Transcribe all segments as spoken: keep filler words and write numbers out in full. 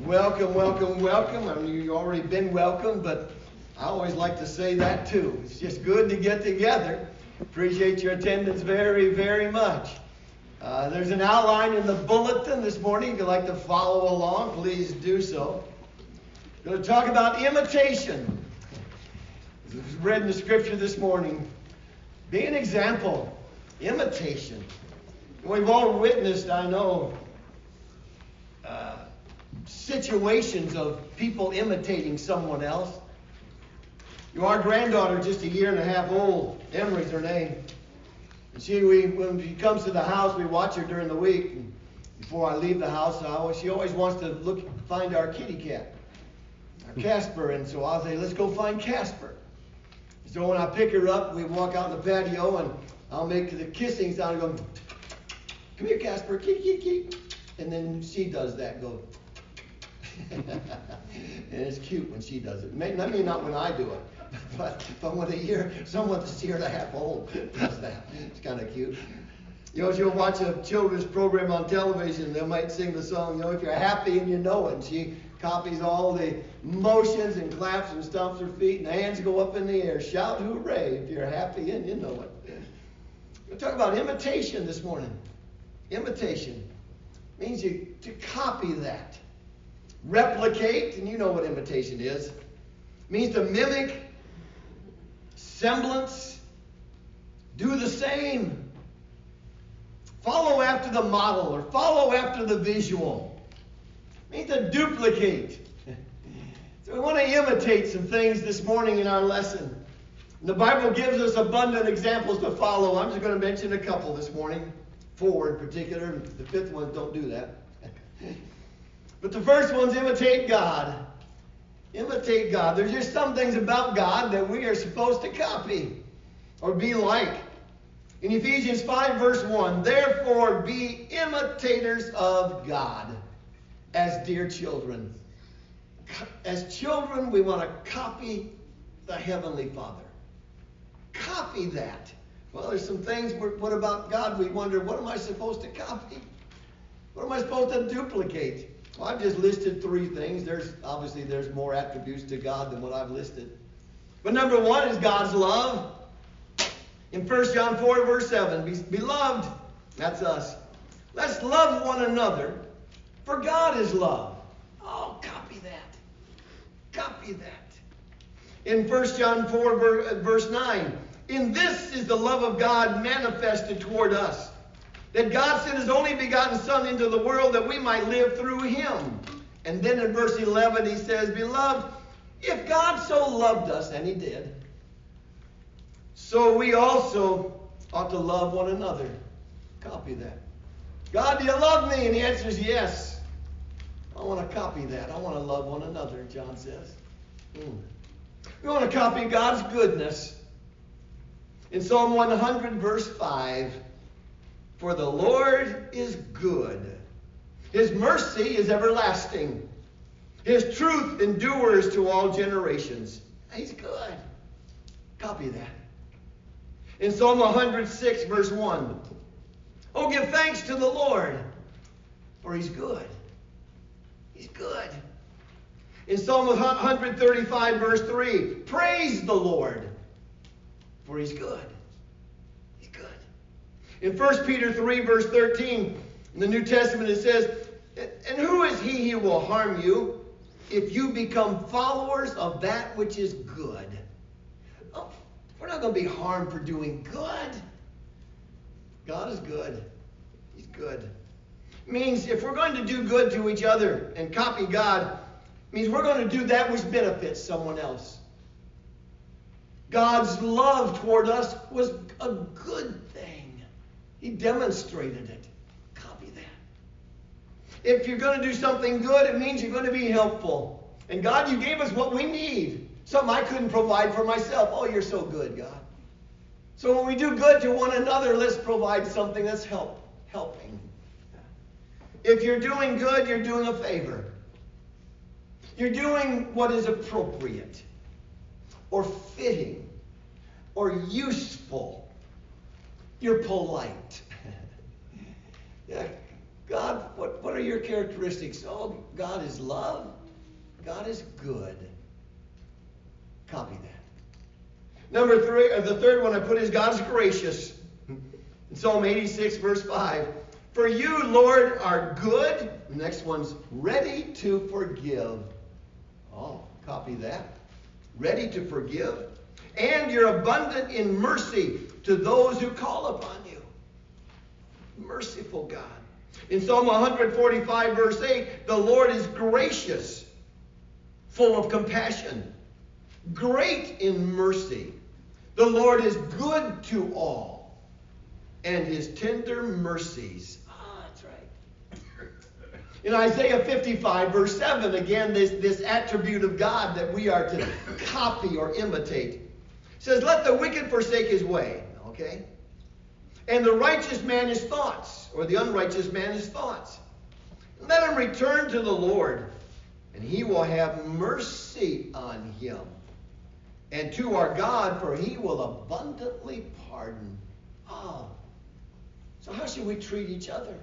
Welcome, welcome, welcome. I mean, you've already been welcome, but I always like to say that too. It's just good to get together. Appreciate your attendance very, very much. Uh, there's an outline in the bulletin this morning. If you'd like to follow along, please do so. We're going to talk about imitation. As was read in the scripture this morning. Be an example. Imitation. We've all witnessed, I know, uh, situations of people imitating someone else. You know, our granddaughter, just a year and a half old, Emery's her name. And she, we, when she comes to the house, we watch her during the week. And before I leave the house, I always, she always wants to look, find our kitty cat, our Casper. And so I'll say, let's go find Casper. So when I pick her up, we walk out in the patio, and I'll make the kissing sound, and go, come here, Casper, kitty, kitty, kitty. And then she does that, go. And it's cute when she does it. Maybe, I mean, not when I do it, but, but when a year, someone that's a year and a half old does that. It's kind of cute. You know, she'll watch a children's program on television. They might sing the song, you know, if you're happy and you know it. And she copies all the motions and claps and stomps her feet, and the hands go up in the air. Shout hooray if you're happy and you know it. We're talking about imitation this morning. Imitation means you to copy that. Replicate, and you know what imitation is. It means to mimic, semblance, do the same. Follow after the model or follow after the visual. It means to duplicate. So we want to imitate some things this morning in our lesson. The Bible gives us abundant examples to follow. I'm just going to mention a couple this morning. Four in particular. The fifth one, don't do that. But the first one's imitate God. Imitate God. There's just some things about God that we are supposed to copy or be like. In Ephesians five verse one, therefore be imitators of God as dear children. As children, we want to copy the Heavenly Father. Copy that. Well, there's some things, what about God? We wonder, what am I supposed to copy? What am I supposed to duplicate? Well, I've just listed three things. There's obviously there's more attributes to God than what I've listed. But number one is God's love. In First John four, verse seven, beloved, that's us. Let's love one another, for God is love. Oh, copy that. Copy that. In First John four, verse nine, in this is the love of God manifested toward us, that God sent his only begotten Son into the world that we might live through him. And then in verse eleven he says, beloved, if God so loved us, and he did, so we also ought to love one another. Copy that. God, do you love me? And the answer is yes. I want to copy that. I want to love one another, John says. Mm. We want to copy God's goodness. In Psalm one hundred, verse five, for the Lord is good. His mercy is everlasting. His truth endures to all generations. He's good. Copy that. In Psalm one hundred six, verse one, oh, give thanks to the Lord, for he's good. He's good. In Psalm one hundred thirty-five, verse three, praise the Lord, for he's good. He's good. In First Peter three, verse thirteen, in the New Testament it says, and who is he who will harm you if you become followers of that which is good? Oh, we're not going to be harmed for doing good. God is good. He's good. It means if we're going to do good to each other and copy God, it means we're going to do that which benefits someone else. God's love toward us was a good thing. He demonstrated it. Copy that. If you're going to do something good, it means you're going to be helpful. And God, you gave us what we need. Something I couldn't provide for myself. Oh, you're so good, God. So when we do good to one another, let's provide something that's help, helping. If you're doing good, you're doing a favor. You're doing what is appropriate or fitting or useful. You're polite. Yeah, God, what, what are your characteristics? Oh, God is love. God is good. Copy that. Number three, or the third one I put is God is gracious. In Psalm eighty-six, verse five. For you, Lord, are good. The next one's ready to forgive. Oh, copy that. Ready to forgive. And you're abundant in mercy to those who call upon you. Merciful God. In Psalm one forty-five, verse eight, the Lord is gracious, full of compassion, great in mercy. The Lord is good to all, and his tender mercies. Ah, that's right. In Isaiah fifty-five, verse seven, again, this, this attribute of God that we are to copy or imitate. It says, let the wicked forsake his way, okay? And the righteous man his thoughts, or the unrighteous man his thoughts. Let him return to the Lord, and he will have mercy on him. And to our God, for he will abundantly pardon. Oh. So how should we treat each other?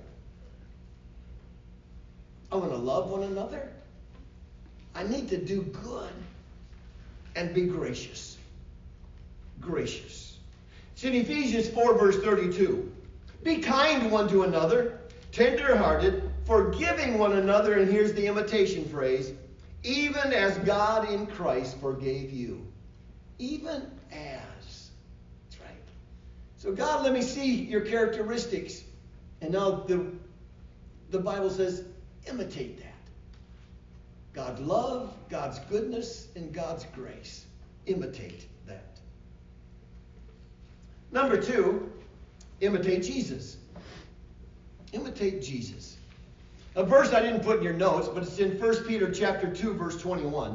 I want to love one another. I need to do good and be gracious. Gracious. It's in Ephesians four, verse thirty-two. Be kind one to another, tender-hearted, forgiving one another, and here's the imitation phrase, even as God in Christ forgave you. Even as. That's right. So God, let me see your characteristics. And now the, the Bible says, imitate that. God's love, God's goodness, and God's grace. Imitate that. Number two, imitate Jesus. Imitate Jesus. A verse I didn't put in your notes, but it's in First Peter chapter two, verse twenty-one.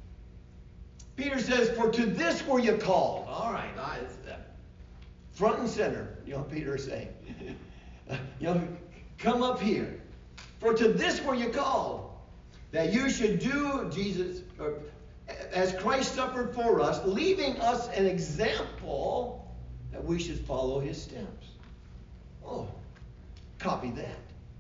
Peter says, for to this were you called. All right, I, front and center, you know, Peter is saying. you know, come up here. For to this were you called, that you should do, Jesus, or, as Christ suffered for us, leaving us an example that we should follow his steps. Oh, copy that.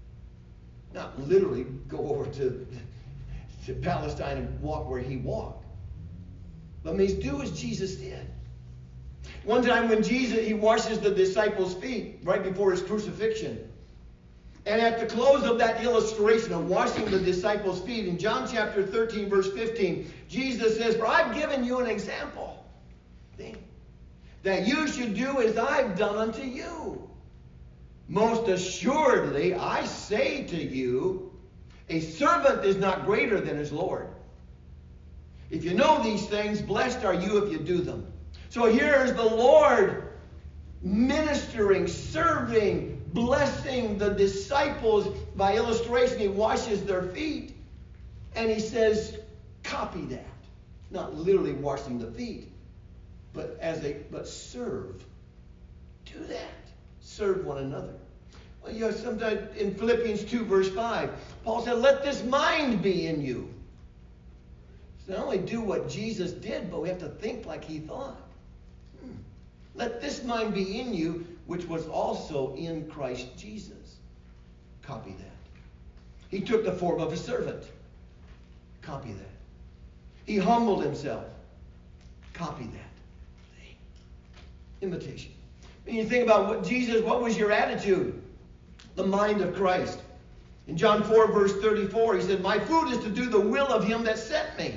Not literally go over to, to Palestine and walk where he walked. But means do as Jesus did. One time when Jesus, he washes the disciples' feet right before his crucifixion. And at the close of that illustration of washing the disciples' feet, in John chapter thirteen, verse fifteen, Jesus says, for I've given you an example. See? That you should do as I've done unto you. Most assuredly, I say to you, a servant is not greater than his Lord. If you know these things, blessed are you if you do them. So here's the Lord ministering, serving, blessing the disciples. By illustration, he washes their feet. And he says, copy that. Not literally washing the feet, but as a but serve. Do that. Serve one another. Well, you know, sometimes in Philippians two, verse five, Paul said, let this mind be in you. So not only do what Jesus did, but we have to think like he thought. Hmm. Let this mind be in you, which was also in Christ Jesus. Copy that. He took the form of a servant. Copy that. He humbled himself. Copy that. See? Imitation. When you think about what Jesus, what was your attitude? The mind of Christ. In John four, verse thirty-four, he said, my food is to do the will of him that sent me.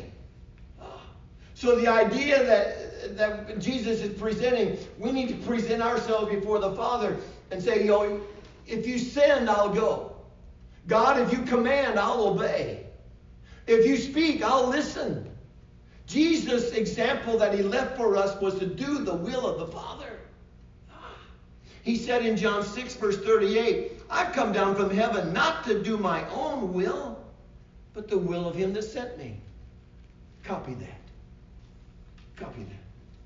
So the idea that, that Jesus is presenting, we need to present ourselves before the Father and say, you know, if you send, I'll go. God, if you command, I'll obey. If you speak, I'll listen. Jesus' example that he left for us was to do the will of the Father. He said in John six, verse thirty-eight, I've come down from heaven not to do my own will, but the will of him that sent me. Copy that. Copy that.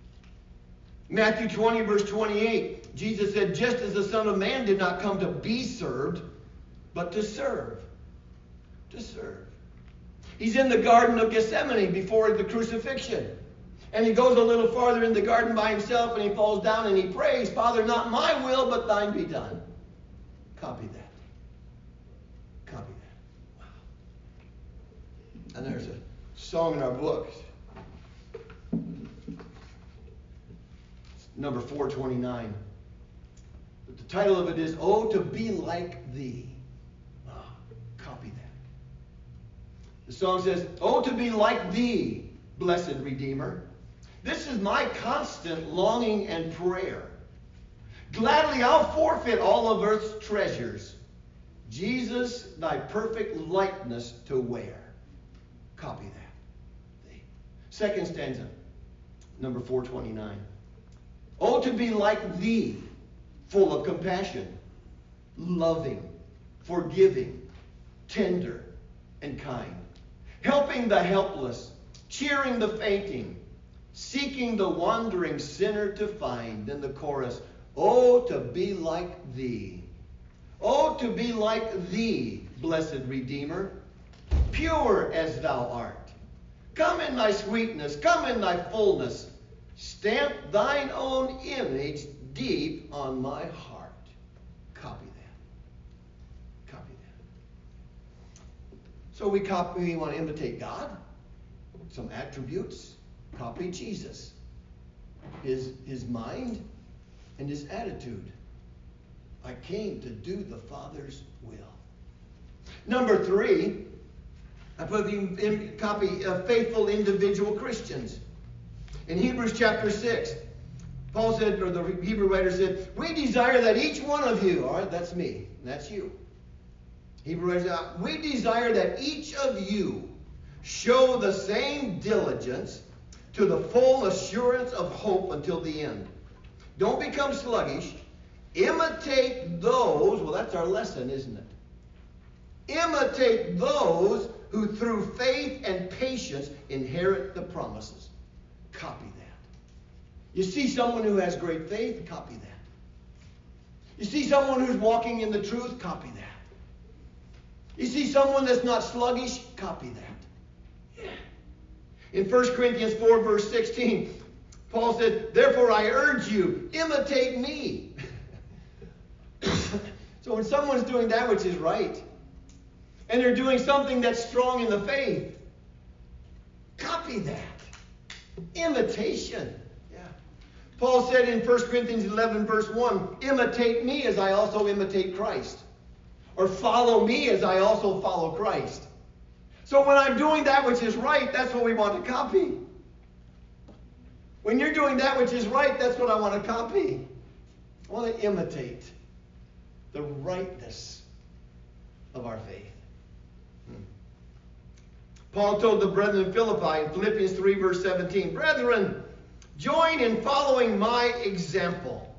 Matthew twenty, verse twenty-eight, Jesus said, just as the Son of Man did not come to be served, but to serve. To serve. He's in the Garden of Gethsemane before the crucifixion. And he goes a little farther in the garden by himself and he falls down and he prays, Father, not my will, but thine be done. Copy that. Copy that. song in our book. Number four twenty-nine. But the title of it is, Oh, to be like thee. Ah, copy that. The song says, Oh, to be like thee, blessed Redeemer. This is my constant longing and prayer. Gladly I'll forfeit all of earth's treasures. Jesus, thy perfect likeness to wear. Copy that. Second stanza, number four twenty-nine. Oh, to be like thee, full of compassion, loving, forgiving, tender, and kind, helping the helpless, cheering the fainting, seeking the wandering sinner to find. In the chorus, oh, to be like thee. Oh, to be like thee, blessed Redeemer, pure as thou art. Come in thy sweetness, come in thy fullness. Stamp thine own image deep on my heart. Copy that. Copy that. So we copy, we want to imitate God. Some attributes. Copy Jesus. His, his mind and his attitude. I came to do the Father's will. Number three, I put in, in copy uh, faithful individual Christians. In Hebrews chapter six, Paul said, or the Hebrew writer said, we desire that each one of you, all right, that's me, that's you. Hebrew writer said, we desire that each of you show the same diligence to the full assurance of hope until the end. Don't become sluggish. Imitate those, well, that's our lesson, isn't it? Imitate those who through faith and patience inherit the promises. Copy that. You see someone who has great faith, copy that. You see someone who's walking in the truth, copy that. You see someone that's not sluggish, copy that. Yeah. In First Corinthians four, verse sixteen, Paul said, therefore I urge you, imitate me. So when someone's doing that which is right, and they're doing something that's strong in the faith, copy that. Imitation. Yeah. Paul said in First Corinthians eleven, verse one, imitate me as I also imitate Christ. Or follow me as I also follow Christ. So when I'm doing that which is right, that's what we want to copy. When you're doing that which is right, that's what I want to copy. I want to imitate the rightness of our faith. Hmm. Paul told the brethren in Philippi in Philippians three, verse seventeen, brethren, join in following my example.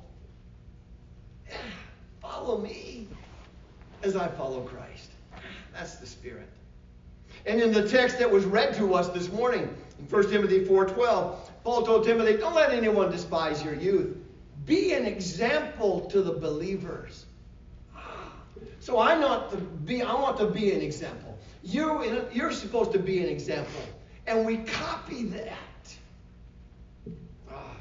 Follow me as I follow Christ. That's the Spirit. And in the text that was read to us this morning, in First Timothy four twelve, Paul told Timothy, don't let anyone despise your youth. Be an example to the believers. So I'm not to be, I want to be an example. You, you're supposed to be an example. And we copy that. Ah.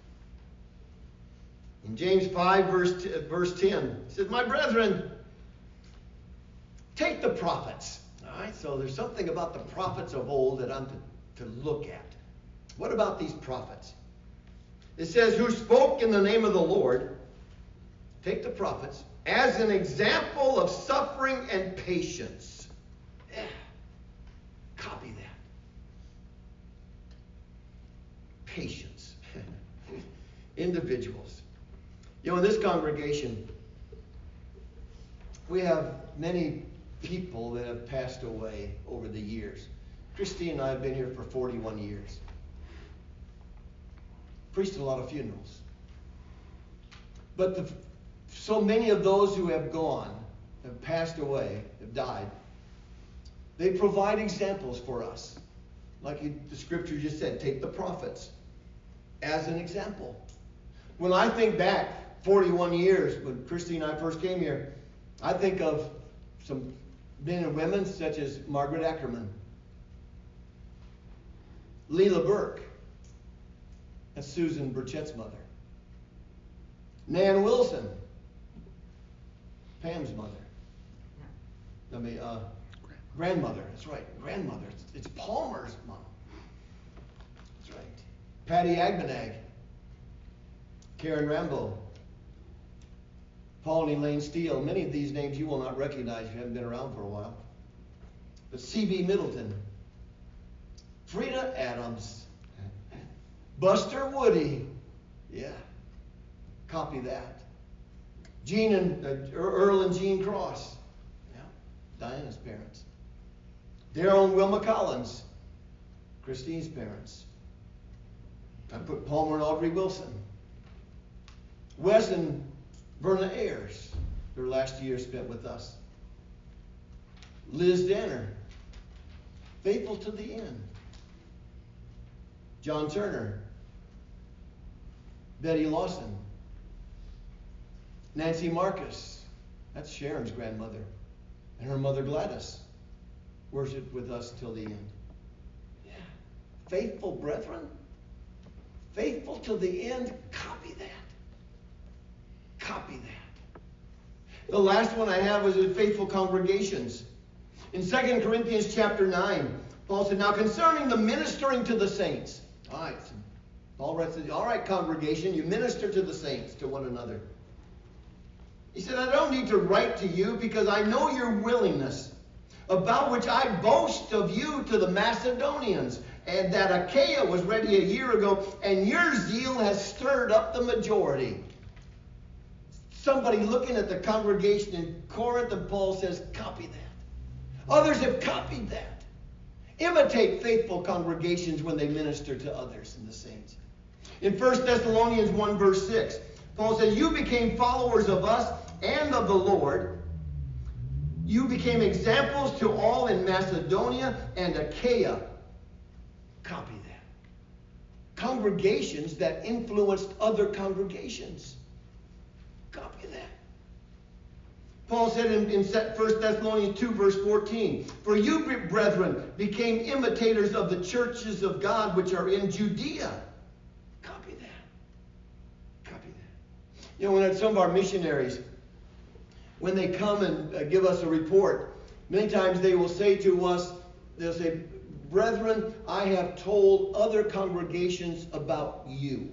In James five, verse, verse ten, it says, my brethren, take the prophets. All right, so there's something about the prophets of old that I'm to, to look at. What about these prophets? It says, who spoke in the name of the Lord, take the prophets, as an example of suffering and patience. Yeah. Copy that. Patience. Individuals. You know, in this congregation, we have many people that have passed away over the years. Christine and I have been here for forty-one years. Preached a lot of funerals. But the, so many of those who have gone, have passed away, have died, they provide examples for us. Like the scripture just said, take the prophets as an example. When I think back forty-one years, when Christine and I first came here, I think of some men and women such as Margaret Ackerman, Leela Burke, that's Susan Burchett's mother, Nan Wilson, Pam's mother. I mean, uh, Grandmother, that's right, grandmother. It's, it's Palmer's mom. That's right. Patty Agmanag. Karen Rambo. Paul and Elaine Steele. Many of these names you will not recognize if you haven't been around for a while. But C B Middleton. Frida Adams. Buster Woody. Yeah. Copy that. Gene and uh, Earl and Jean Cross. Yeah. Diana's parents. Daryl and Wilma Collins. Christine's parents. I put Palmer and Audrey Wilson. Wes and Verna Ayers. Their last year spent with us. Liz Danner. Faithful to the end. John Turner. Betty Lawson. Nancy Marcus. That's Sharon's grandmother. And her mother Gladys worshiped with us till the end. Yeah. Faithful brethren. Faithful till the end. Copy that. Copy that. The last one I have was in faithful congregations. In Second Corinthians chapter nine, Paul said, now concerning the ministering to the saints. All right. Paul writes, all right, congregation, you minister to the saints, to one another. He said, I don't need to write to you because I know your willingness, about which I boast of you to the Macedonians, and that Achaia was ready a year ago, and your zeal has stirred up the majority. Somebody looking at the congregation in Corinth, and Paul says, copy that. Others have copied that. Imitate faithful congregations when they minister to others and the saints. In First Thessalonians one verse six, Paul says, you became followers of us and of the Lord. You became examples to all in Macedonia and Achaia. Copy that. Congregations that influenced other congregations. Copy that. Paul said in, in First Thessalonians two verse fourteen, for you, brethren, became imitators of the churches of God which are in Judea. Copy that. Copy that. You know, when some of our missionaries, when they come and uh, give us a report, many times they will say to us, they'll say, brethren, I have told other congregations about you.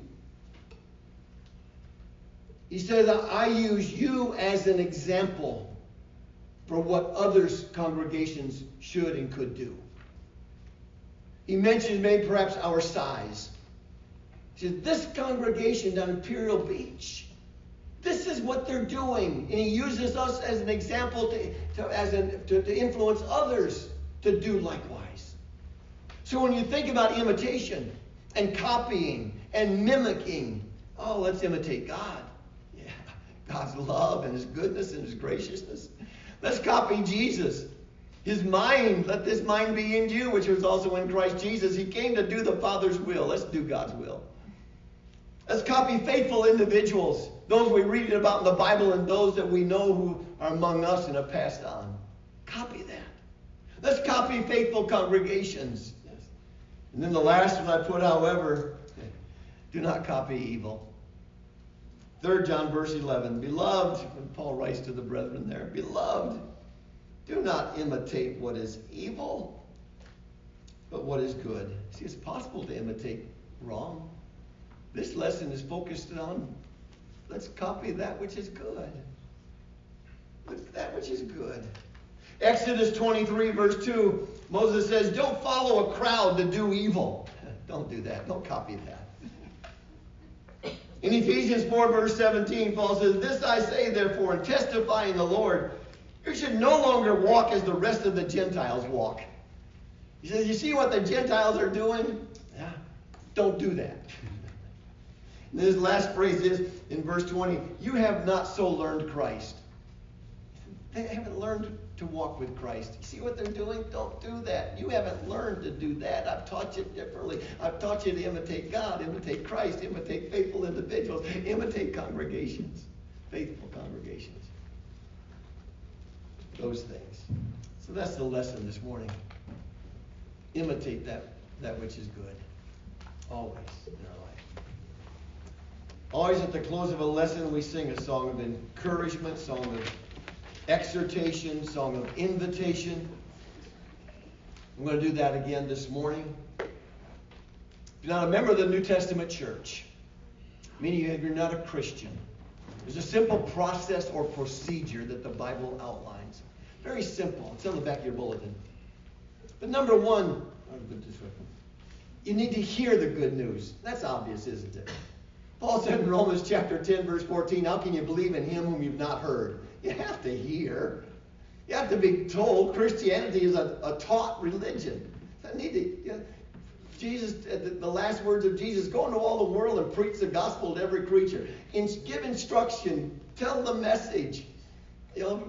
He says, I use you as an example for what others' congregations should and could do. He mentions maybe perhaps our size. He says, this congregation down in Imperial Beach, this is what they're doing. And he uses us as an example to, to, as an, to, to influence others to do likewise. So when you think about imitation and copying and mimicking, oh, let's imitate God. Yeah, God's love and his goodness and his graciousness. Let's copy Jesus. His mind, let this mind be in you, which was also in Christ Jesus. He came to do the Father's will. Let's do God's will. Let's copy faithful individuals, those we read about in the Bible and those that we know who are among us and have passed on. Copy that. Let's copy faithful congregations. Yes. And then the last one I put, however, do not copy evil. Third John verse eleven, beloved, when Paul writes to the brethren there, beloved, do not imitate what is evil, but what is good. See, it's possible to imitate wrong. This lesson is focused on, let's copy that which is good. Look, that which is good. Exodus twenty-three verse two, Moses says, don't follow a crowd to do evil. Don't do that. Don't copy that. In Ephesians four verse seventeen, Paul says, this I say therefore, and testify in the Lord, you should no longer walk as the rest of the Gentiles walk. He says, you see what the Gentiles are doing? Yeah. Don't do that. And his last phrase is, in verse twenty, you have not so learned Christ. They haven't learned to walk with Christ. You see what they're doing? Don't do that. You haven't learned to do that. I've taught you differently. I've taught you to imitate God, imitate Christ, imitate faithful individuals, imitate congregations, faithful congregations. Those things. So that's the lesson this morning. Imitate that, that which is good. Always in our life. Always at the close of a lesson, we sing a song of encouragement, song of exhortation, song of invitation. I'm going to do that again this morning. If you're not a member of the New Testament church, meaning you're not a Christian, there's a simple process or procedure that the Bible outlines. Very simple. It's on the back of your bulletin. But number one, I'll put it this way. You need to hear the good news. That's obvious, isn't it? Paul said in Romans chapter ten, verse fourteen, how can you believe in him whom you've not heard? You have to hear. You have to be told Christianity is a, a taught religion. I need to, you know, Jesus, the, the last words of Jesus, go into all the world and preach the gospel to every creature. In, give instruction. Tell the message. You know,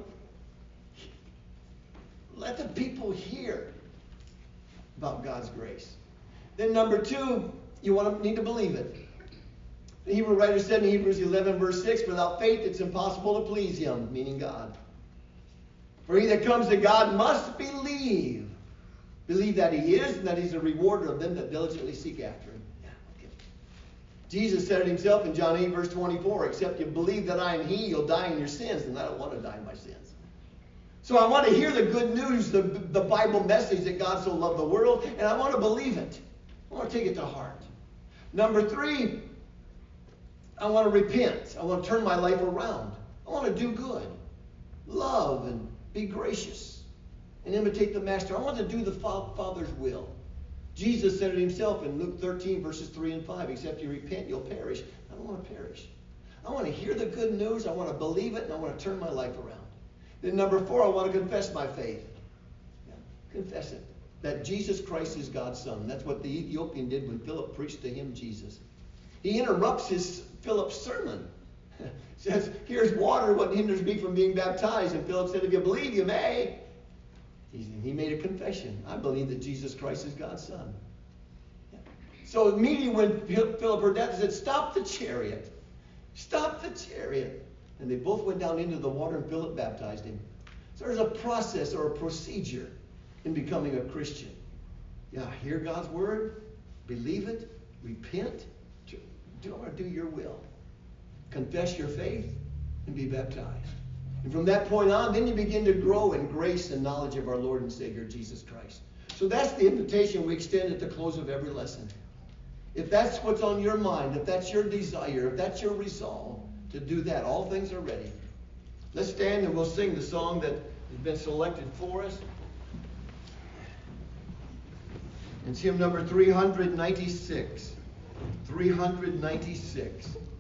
let the people hear about God's grace. Then number two, you want to need to believe it. The Hebrew writer said in Hebrews eleven, verse six, without faith it's impossible to please him, meaning God. For he that comes to God must believe. Believe that he is and that he's a rewarder of them that diligently seek after him. Yeah, okay. Jesus said it himself in John eight, verse twenty-four, except you believe that I am he, you'll die in your sins. And I don't want to die in my sins. So I want to hear the good news, the, the Bible message that God so loved the world, and I want to believe it. I want to take it to heart. Number three, I want to repent. I want to turn my life around. I want to do good, love, and be gracious, and imitate the Master. I want to do the Father's will. Jesus said it himself in Luke thirteen, verses three and five, except you repent, you'll perish. I don't want to perish. I want to hear the good news, I want to believe it, and I want to turn my life around. Then number four, I want to confess my faith. Yeah, confess it. That Jesus Christ is God's Son. That's what the Ethiopian did when Philip preached to him Jesus. He interrupts his Philip's sermon. Says, here's water, what hinders me from being baptized? And Philip said, if you believe, you may. He, he made a confession. I believe that Jesus Christ is God's Son. Yeah. So immediately when Philip heard that, he said, stop the chariot. Stop the chariot. And they both went down into the water and Philip baptized him. So there's a process or a procedure in becoming a Christian. Yeah, hear God's word, believe it, repent, do, or do your will. Confess your faith and be baptized. And from that point on, then you begin to grow in grace and knowledge of our Lord and Savior Jesus Christ. So that's the invitation we extend at the close of every lesson. If that's what's on your mind, if that's your desire, if that's your resolve to do that, all things are ready. Let's stand and we'll sing the song that has been selected for us. It's hymn number three hundred ninety-six. three hundred ninety-six.